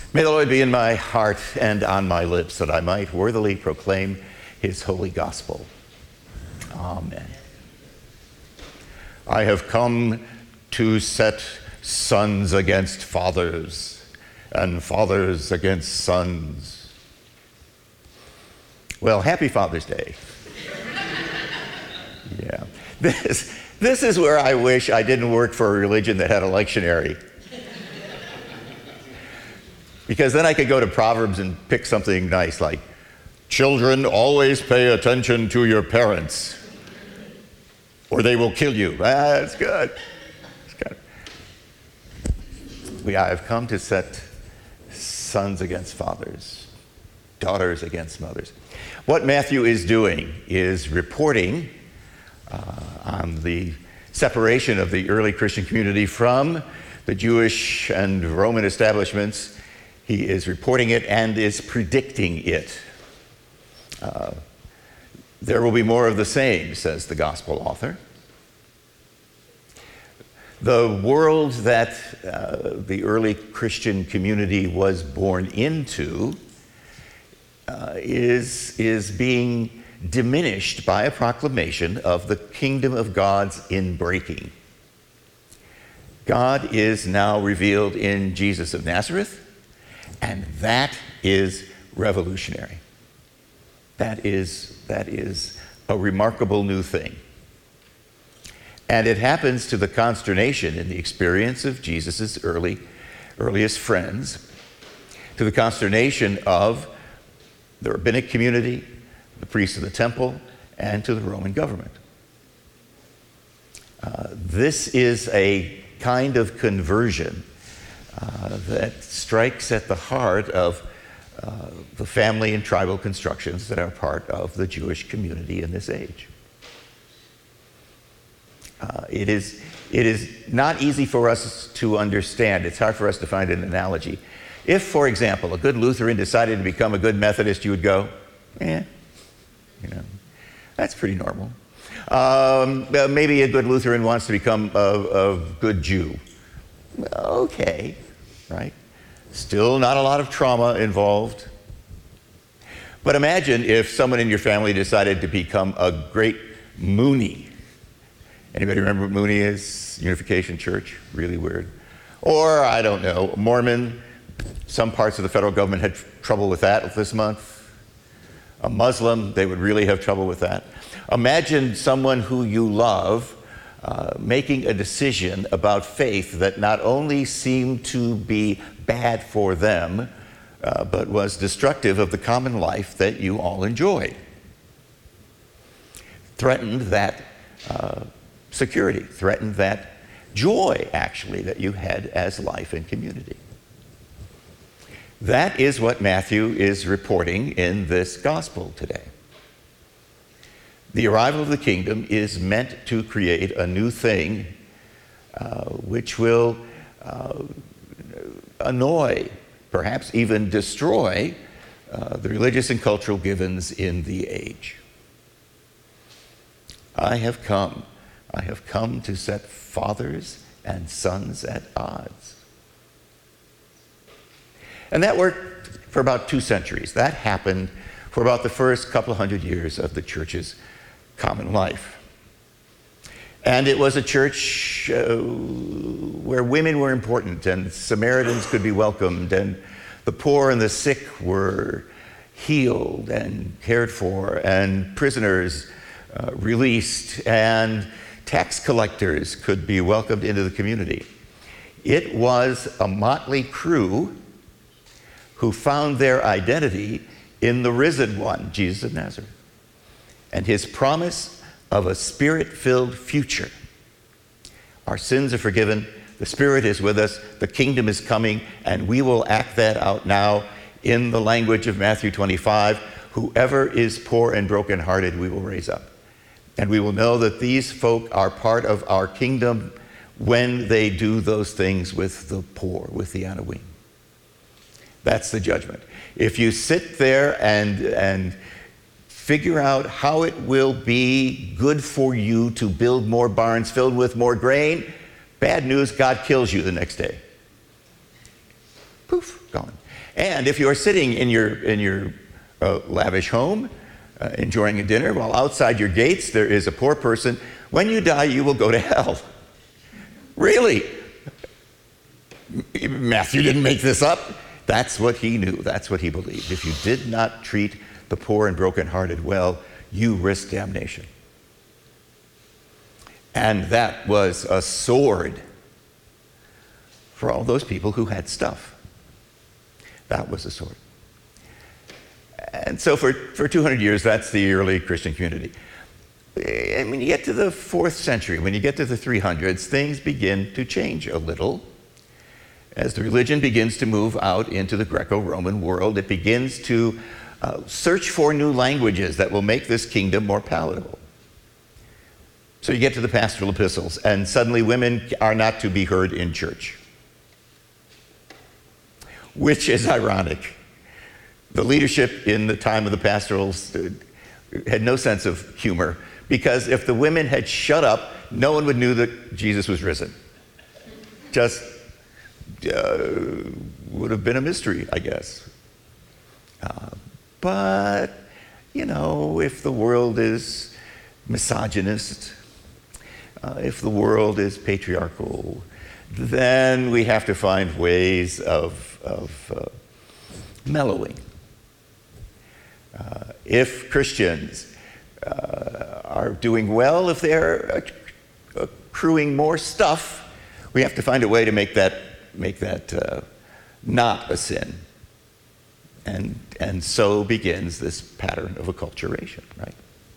May the Lord be in my heart and on my lips, that I might worthily proclaim his holy gospel. Amen. I have come to set sons against fathers, and fathers against sons. Well, happy Father's Day. Yeah. This is where I wish I didn't work for a religion that had a lectionary. Because then I could go to Proverbs and pick something nice like, children, always pay attention to your parents, or they will kill you. That's good. I have come to set sons against fathers, daughters against mothers. What Matthew is doing is reporting on the separation of the early Christian community from the Jewish and Roman establishments. He is reporting it and is predicting it. There will be more of the same, says the gospel author. The world that the early Christian community was born into is being diminished by a proclamation of the kingdom of God's inbreaking. God is now revealed in Jesus of Nazareth, and that is revolutionary. That is a remarkable new thing. And it happens to the consternation in the experience of Jesus' earliest friends, to the consternation of the rabbinic community, the priests of the temple, and to the Roman government. This is a kind of conversion that strikes at the heart of the family and tribal constructions that are part of the Jewish community in this age. It is not easy for us to understand. It's hard for us to find an analogy. If, for example, a good Lutheran decided to become a good Methodist, you would go, that's pretty normal. Maybe a good Lutheran wants to become a good Jew. Okay, right? Still not a lot of trauma involved. But imagine if someone in your family decided to become a great Mooney. Anybody remember what Mooney is? Unification Church, really weird. Or, I don't know, Mormon. Some parts of the federal government had trouble with that this month. A Muslim, they would really have trouble with that. Imagine someone who you love making a decision about faith that not only seemed to be bad for them, but was destructive of the common life that you all enjoyed. Threatened that security, threatened that joy, actually, that you had as life and community. That is what Matthew is reporting in this gospel today. The arrival of the kingdom is meant to create a new thing which will annoy, perhaps even destroy, the religious and cultural givens in the age. I have come to set fathers and sons at odds. And that worked for about 2 centuries. That happened for about the first couple hundred years of the church's common life. And it was a church where women were important, and Samaritans could be welcomed, and the poor and the sick were healed and cared for, and prisoners released, and tax collectors could be welcomed into the community. It was a motley crew who found their identity in the risen one, Jesus of Nazareth, and his promise of a Spirit-filled future. Our sins are forgiven, the Spirit is with us, the kingdom is coming, and we will act that out now in the language of Matthew 25. Whoever is poor and brokenhearted, we will raise up. And we will know that these folk are part of our kingdom when they do those things with the poor, with the Anawim. That's the judgment. If you sit there and figure out how it will be good for you to build more barns filled with more grain, bad news, God kills you the next day. Poof, gone. And if you are sitting in your lavish home, enjoying a dinner, while outside your gates there is a poor person, when you die, you will go to hell. Really? Matthew didn't make this up. That's what he knew. That's what he believed. If you did not treat the poor and brokenhearted well, you risk damnation. And that was a sword for all those people who had stuff. That was a sword. And so for 200 years, that's the early Christian community. And when you get to the 4th century, when you get to the 300s, things begin to change a little. As the religion begins to move out into the Greco-Roman world, it begins to search for new languages that will make this kingdom more palatable. So you get to the pastoral epistles, and suddenly women are not to be heard in church, which is ironic. The leadership in the time of the pastorals had no sense of humor, because if the women had shut up, no one would know that Jesus was risen. Just would have been a mystery, I guess. But, you know, if the world is misogynist, if the world is patriarchal, then we have to find ways of mellowing. If Christians are doing well, if they're accruing more stuff, we have to find a way to make that not a sin. And so begins this pattern of acculturation, right?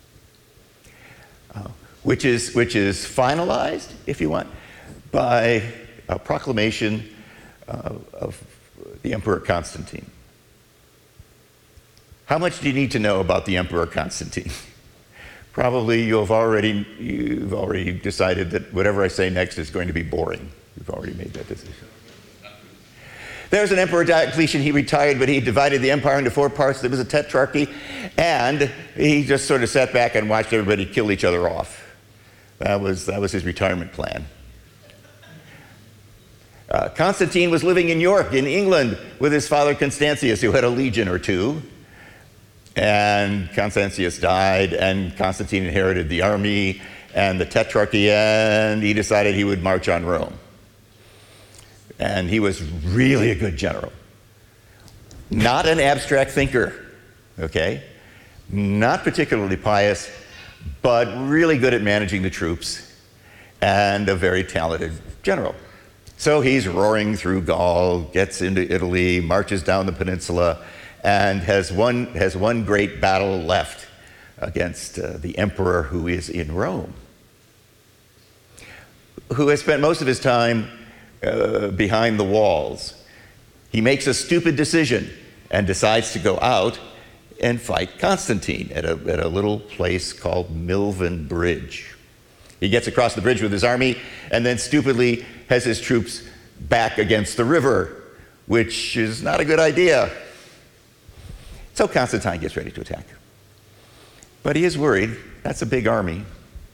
Which is finalized, if you want, by a proclamation of the Emperor Constantine. How much do you need to know about the Emperor Constantine? Probably you've already decided that whatever I say next is going to be boring. You've already made that decision. There's an Emperor Diocletian. He retired, but he divided the empire into 4 parts. There was a tetrarchy, and he just sort of sat back and watched everybody kill each other off. That was his retirement plan. Constantine was living in York, in England, with his father Constantius, who had a legion or 2. And Constantius died, and Constantine inherited the army and the tetrarchy, and he decided he would march on Rome. And he was really a good general. Not an abstract thinker, okay? Not particularly pious, but really good at managing the troops, and a very talented general. So he's roaring through Gaul, gets into Italy, marches down the peninsula, and has one great battle left against the emperor who is in Rome, who has spent most of his time behind the walls. He makes a stupid decision and decides to go out and fight Constantine at a little place called Milvian Bridge. He gets across the bridge with his army and then stupidly has his troops back against the river, which is not a good idea. So Constantine gets ready to attack. But he is worried. That's a big army.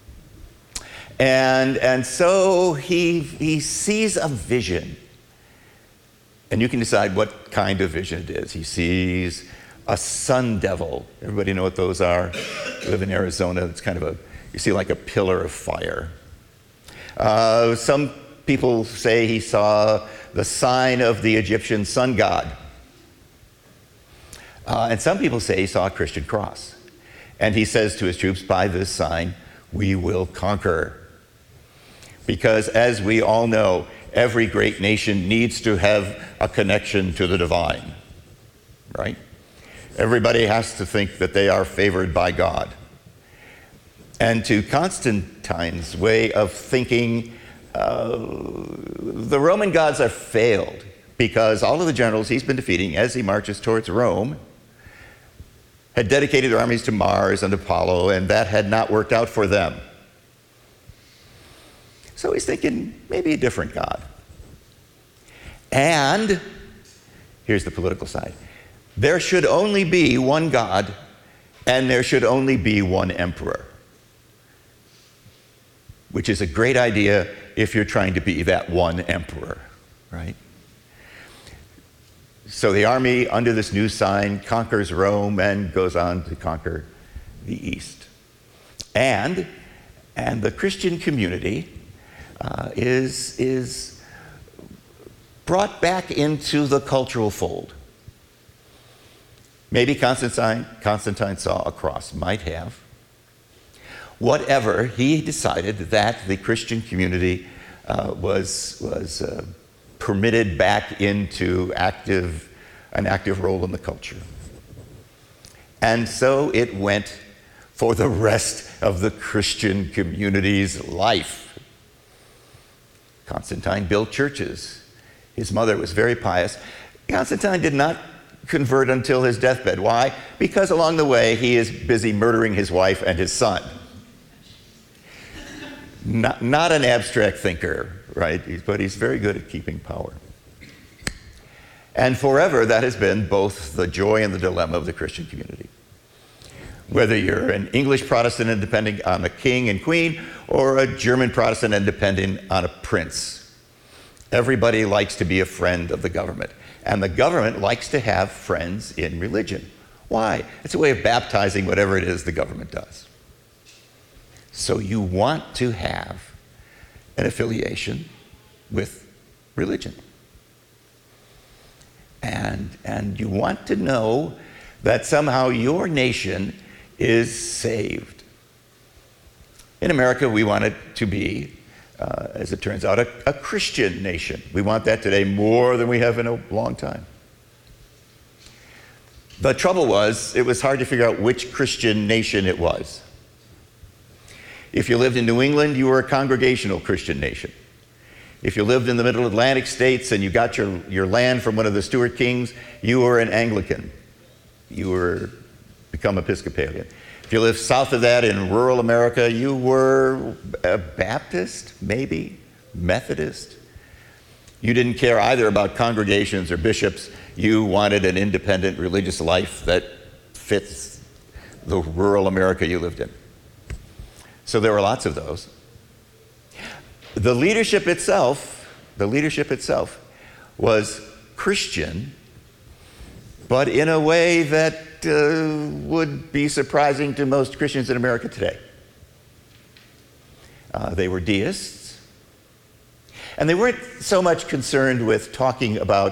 And so he sees a vision. And you can decide what kind of vision it is. He sees a sun devil. Everybody know what those are? You live in Arizona. It's kind of you see like a pillar of fire. Some people say he saw the sign of the Egyptian sun god. And some people say he saw a Christian cross. And he says to his troops, by this sign, we will conquer. Because as we all know, every great nation needs to have a connection to the divine, right? Everybody has to think that they are favored by God. And to Constantine's way of thinking, the Roman gods have failed because all of the generals he's been defeating as he marches towards Rome had dedicated their armies to Mars and Apollo, and that had not worked out for them. So he's thinking maybe a different God. And here's the political side. There should only be one God, and there should only be one emperor, which is a great idea if you're trying to be that one emperor, right? So the army, under this new sign, conquers Rome and goes on to conquer the East. And the Christian community is brought back into the cultural fold. Maybe Constantine saw a cross, might have. Whatever, he decided that the Christian community was permitted back into an active role in the culture. And so it went for the rest of the Christian community's life. Constantine built churches. His mother was very pious. Constantine did not convert until his deathbed. Why? Because along the way he is busy murdering his wife and his son. Not an abstract thinker, right? But he's very good at keeping power. And forever that has been both the joy and the dilemma of the Christian community. Whether you're an English Protestant and depending on a king and queen, or a German Protestant and depending on a prince, everybody likes to be a friend of the government. And the government likes to have friends in religion. Why? It's a way of baptizing whatever it is the government does. So you want to have an affiliation with religion. And you want to know that somehow your nation is saved. In America, we want it to be, as it turns out, a Christian nation. We want that today more than we have in a long time. The trouble was, it was hard to figure out which Christian nation it was. If you lived in New England, you were a congregational Christian nation. If you lived in the Middle Atlantic states and you got your land from one of the Stuart kings, you were an Anglican. You were become Episcopalian. If you lived south of that in rural America, you were a Baptist, maybe, Methodist. You didn't care either about congregations or bishops. You wanted an independent religious life that fits the rural America you lived in. So there were lots of those. The leadership itself was Christian, but in a way that would be surprising to most Christians in America today. They were deists, and they weren't so much concerned with talking about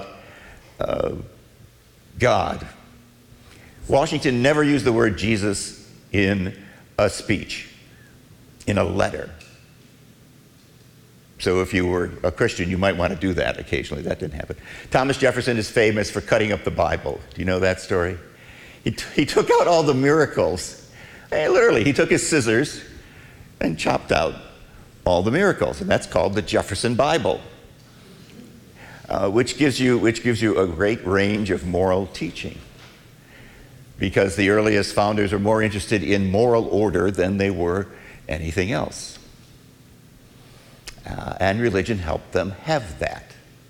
God. Washington never used the word Jesus in a speech, in a letter. So if you were a Christian, you might want to do that occasionally. That didn't happen. Thomas Jefferson is famous for cutting up the Bible. Do you know that story? He took out all the miracles. Literally, he took his scissors and chopped out all the miracles. And that's called the Jefferson Bible, which gives you a great range of moral teaching. Because the earliest founders were more interested in moral order than they were anything else. And religion helped them have that.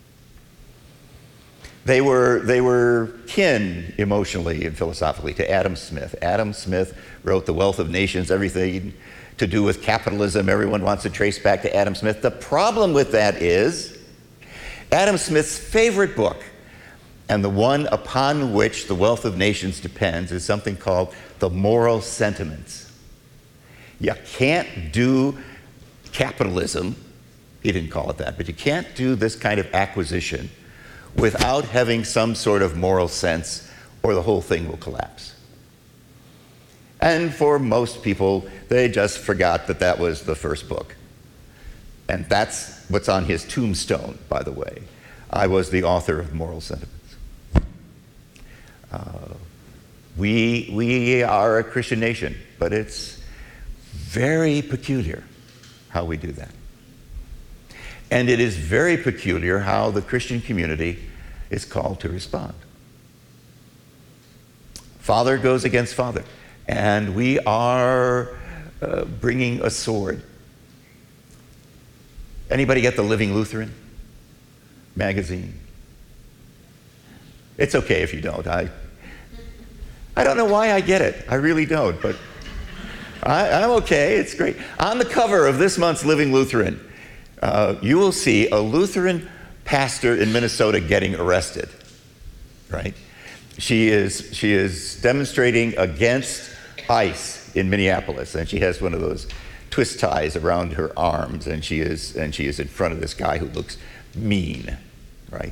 They were kin emotionally and philosophically to Adam Smith. Adam Smith wrote The Wealth of Nations, everything to do with capitalism. Everyone wants to trace back to Adam Smith. The problem with that is Adam Smith's favorite book, and the one upon which The Wealth of Nations depends, is something called The Moral Sentiments. You can't do capitalism, he didn't call it that, but you can't do this kind of acquisition without having some sort of moral sense, or the whole thing will collapse. And for most people, they just forgot that that was the first book. And that's what's on his tombstone, by the way. I was the author of Moral Sentiments. We are a Christian nation, but it's very peculiar how we do that. And it is very peculiar how the Christian community is called to respond. Father goes against father, and we are bringing a sword. Anybody get the Living Lutheran magazine? It's okay if you don't. I don't know why I get it. I really don't, but I'm okay. It's great. On the cover of this month's Living Lutheran, you will see a Lutheran pastor in Minnesota getting arrested. right? She is demonstrating against ICE in Minneapolis, and she has one of those twist ties around her arms, and she is in front of this guy who looks mean, right?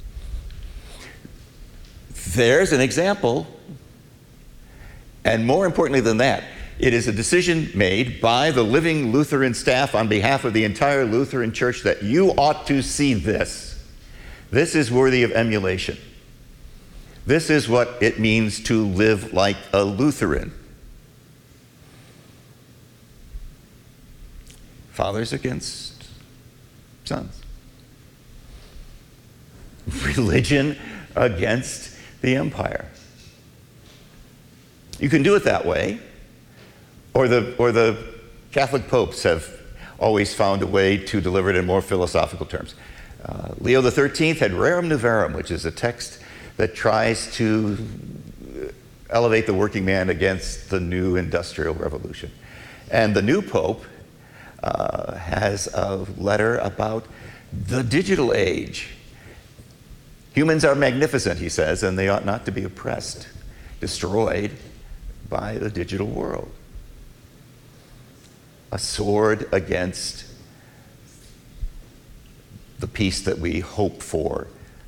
There's an example, and more importantly than that, it is a decision made by the Living Lutheran staff on behalf of the entire Lutheran Church that you ought to see this. This is worthy of emulation. This is what it means to live like a Lutheran. Fathers against sons. Religion against the empire. You can do it that way, or the Catholic popes have always found a way to deliver it in more philosophical terms. Leo XIII had Rerum Novarum, which is a text that tries to elevate the working man against the new industrial revolution. And the new pope has a letter about the digital age. Humans are magnificent, he says, and they ought not to be oppressed, destroyed by the digital world. A sword against the peace that we hope for.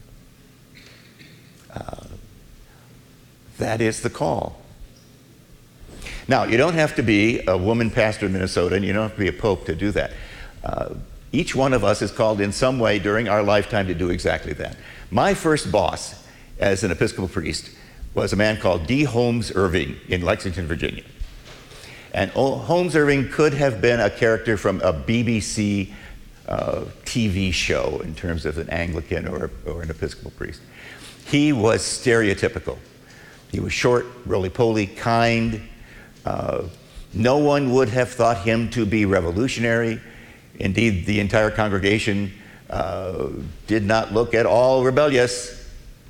That is the call. Now, you don't have to be a woman pastor in Minnesota, and you don't have to be a pope to do that. Each one of us is called in some way during our lifetime to do exactly that. My first boss as an Episcopal priest was a man called D. Holmes Irving in Lexington, Virginia. And Holmes Irving could have been a character from a BBC TV show in terms of an Anglican or an Episcopal priest. He was stereotypical. He was short, roly-poly, kind. No one would have thought him to be revolutionary. Indeed, the entire congregation did not look at all rebellious.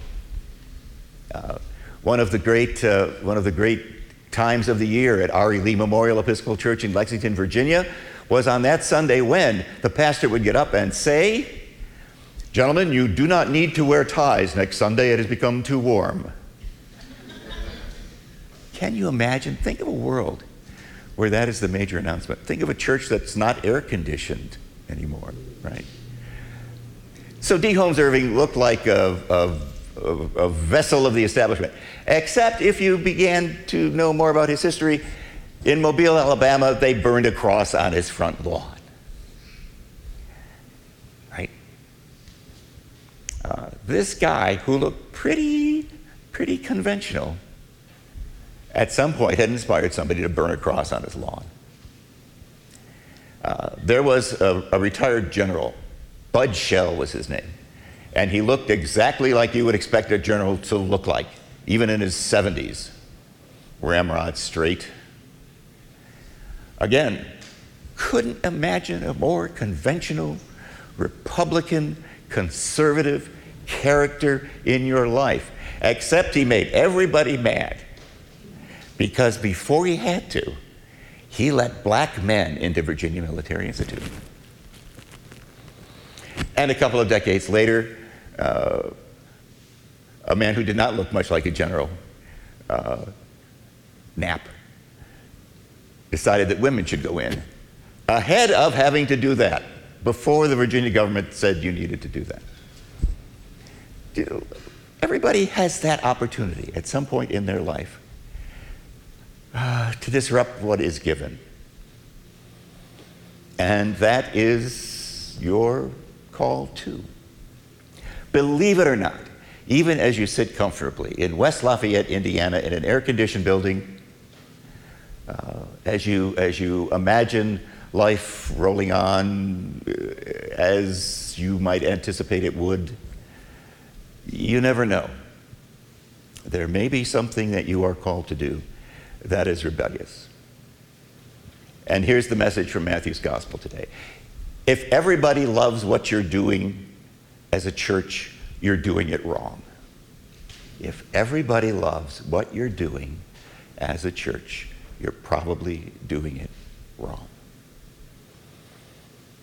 One of the great times of the year at R.E. Lee Memorial Episcopal Church in Lexington, Virginia, was on that Sunday when the pastor would get up and say, "Gentlemen, you do not need to wear ties next Sunday. It has become too warm." Can you imagine? Think of a world where that is the major announcement. Think of a church that's not air-conditioned anymore, right? So D. Holmes Irving looked like a vessel of the establishment, except if you began to know more about his history. In Mobile, Alabama, they burned a cross on his front lawn, right? This guy, who looked pretty conventional, at some point had inspired somebody to burn a cross on his lawn. There was a retired general, Bud Shell was his name, and he looked exactly like you would expect a general to look like, even in his 70s. Ramrod straight. Again, couldn't imagine a more conventional, Republican, conservative character in your life, except he made everybody mad. Because before he had to, he let black men into Virginia Military Institute. And a couple of decades later, a man who did not look much like a general, Knapp, decided that women should go in, ahead of having to do that, before the Virginia government said you needed to do that. Everybody has that opportunity at some point in their life to disrupt what is given. And that is your call too. Believe it or not, even as you sit comfortably in West Lafayette, Indiana, in an air-conditioned building, as you imagine life rolling on as you might anticipate it would, you never know. There may be something that you are called to do that is rebellious. And here's the message from Matthew's gospel today. If everybody loves what you're doing as a church, you're doing it wrong. If everybody loves what you're doing as a church, you're probably doing it wrong.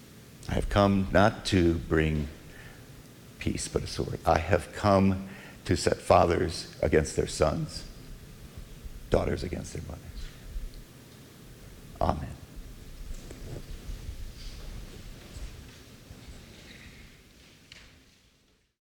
I have come not to bring peace, but a sword. I have come to to set fathers against their sons, daughters against their mothers.